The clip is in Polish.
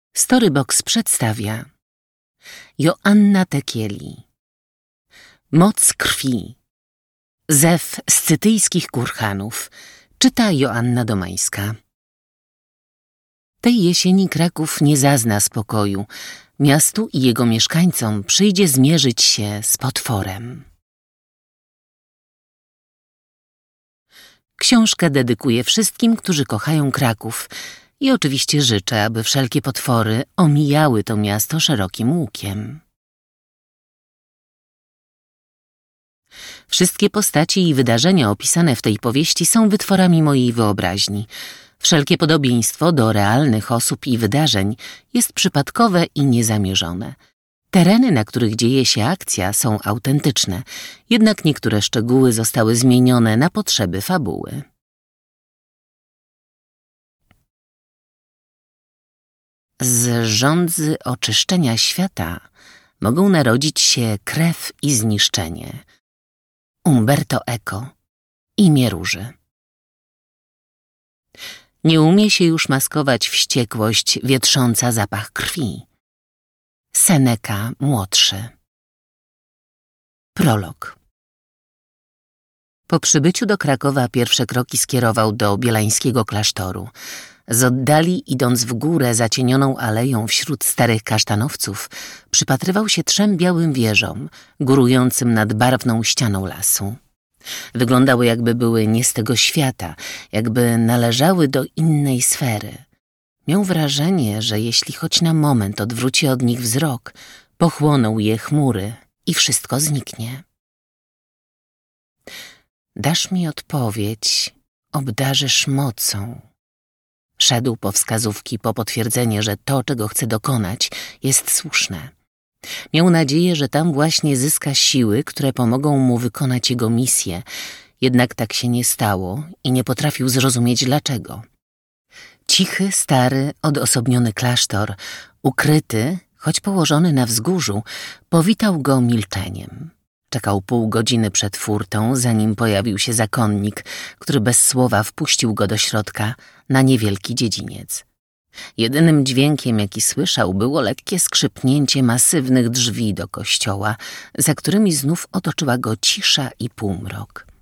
Storybox przedstawia Joanna Tekieli. Moc krwi. Zew scytyjskich kurhanów. Czyta Joanna Domańska. Tej jesieni Kraków nie zazna spokoju. Miastu i jego mieszkańcom przyjdzie zmierzyć się z potworem. Książkę dedykuję wszystkim, którzy kochają Kraków i oczywiście życzę, aby wszelkie potwory omijały to miasto szerokim łukiem. Wszystkie postaci i wydarzenia opisane w tej powieści są wytworami mojej wyobraźni. Wszelkie podobieństwo do realnych osób i wydarzeń jest przypadkowe i niezamierzone. Tereny, na których dzieje się akcja, są autentyczne, jednak niektóre szczegóły zostały zmienione na potrzeby fabuły. Z żądzy oczyszczenia świata mogą narodzić się krew i zniszczenie. Umberto Eco. Imię róży. Nie umie się już maskować wściekłość wietrząca zapach krwi. Seneca młodszy. Prolog. Po przybyciu do Krakowa pierwsze kroki skierował do bielańskiego klasztoru. Z oddali, idąc w górę zacienioną aleją wśród starych kasztanowców, przypatrywał się 3 białym wieżom, górującym nad barwną ścianą lasu. Wyglądały, jakby były nie z tego świata, jakby należały do innej sfery. Miał wrażenie, że jeśli choć na moment odwróci od nich wzrok, pochłoną je chmury i wszystko zniknie. Dasz mi odpowiedź, obdarzysz mocą. Szedł po wskazówki, po potwierdzenie, że to, czego chce dokonać, jest słuszne. Miał nadzieję, że tam właśnie zyska siły, które pomogą mu wykonać jego misję, jednak tak się nie stało i nie potrafił zrozumieć dlaczego. Cichy, stary, odosobniony klasztor, ukryty, choć położony na wzgórzu, powitał go milczeniem. Czekał pół godziny przed furtą, zanim pojawił się zakonnik, który bez słowa wpuścił go do środka na niewielki dziedziniec. Jedynym dźwiękiem, jaki słyszał, było lekkie skrzypnięcie masywnych drzwi do kościoła, za którymi znów otoczyła go cisza i półmrok.